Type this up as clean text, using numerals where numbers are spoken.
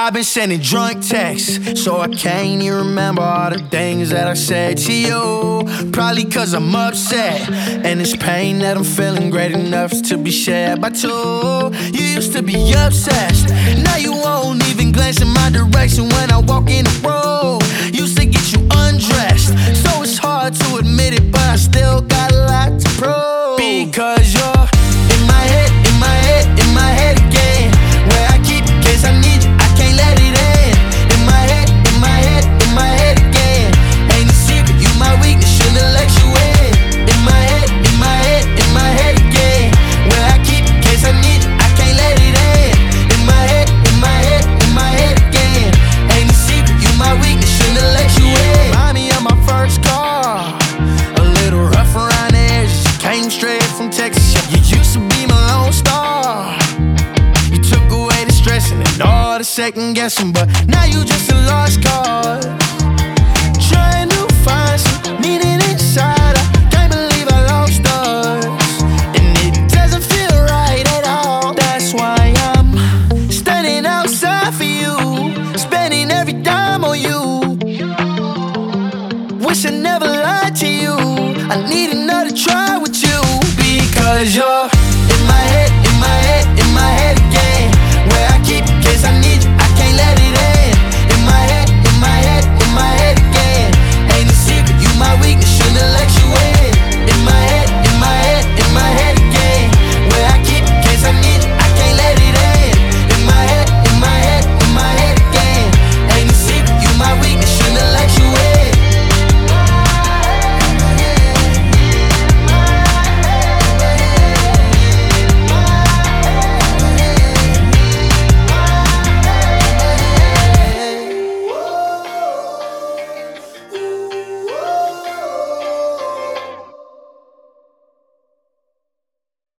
I've been sending drunk texts, so I can't even remember all the things that I said to you. Probably cause I'm upset, and it's pain that I'm feeling great enough to be shared by two. You used to be obsessed, now you won't even glance in my direction when I walk in the room. Used to get you undressed, so it's hard to admit it, but I still got a lot to prove. Because you're in my head, in my head, in my head again. Where I keep in case I need you, I can't let it in. In my head, in my head, in my head again. Ain't a secret, you my weakness, shouldn't let you in. In my head, in my head, in my head again. Where I keep in case I need you, I can't let it in. In my head, in my head, in my head again. Ain't a secret, you my weakness, shouldn't let you in. Remind me of my first car, a little rough around the edges. Came straight from Texas, you used to be my lone star. You took away the stressing and all the second guessing, but now you just a lost cause. Trying to find some meaning inside, I can't believe I lost us, and it doesn't feel right at all. That's why I'm standing outside for you, spending every dime on you. Wish I never lied to you, I need another try with you. Because you're